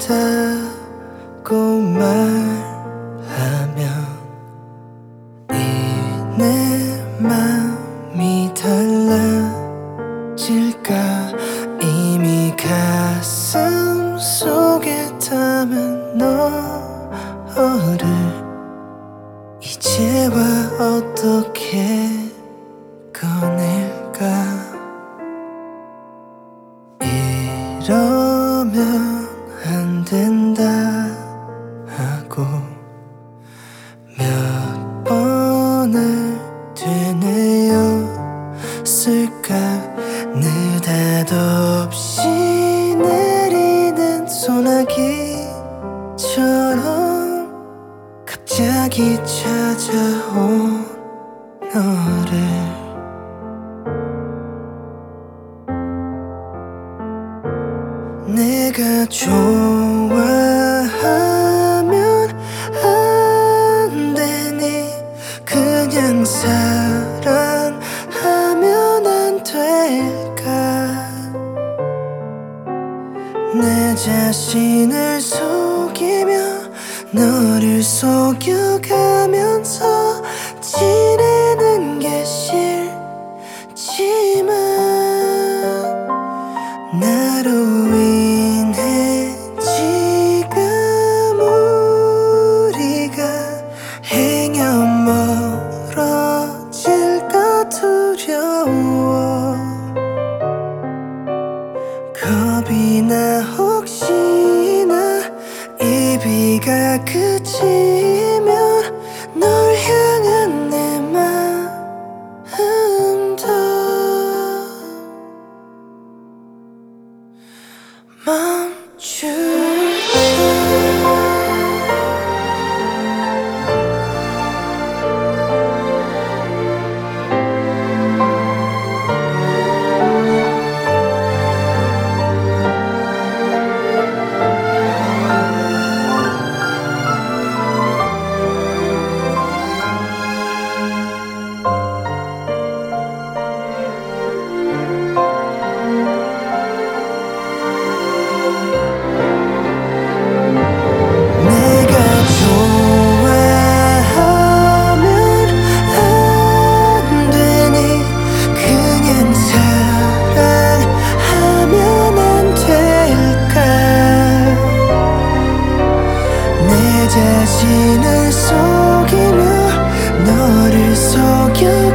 된다고 말하면 이 내 맘이 달라질까. 이미 가슴 속에 담은 너를 이제와 어떻게 꺼낼까. 이러면 안 된다 하고 몇 번을 되뇌었을까. 느닷없이 내리는 소나기처럼 갑자기 찾아온 너를 내가 좋아하면 안 되니. 그냥 사랑하면 안 될까. 내 자신을 속이며 너를 속여가면서 지내는 게 싫지만 나로 인해 지금 우리가 행여 멀어질까 두려워. 겁이 나 혹시나 이 비가 그치면 널 향한 내 마음도 멈출까. 자신을 속이며 너를 속여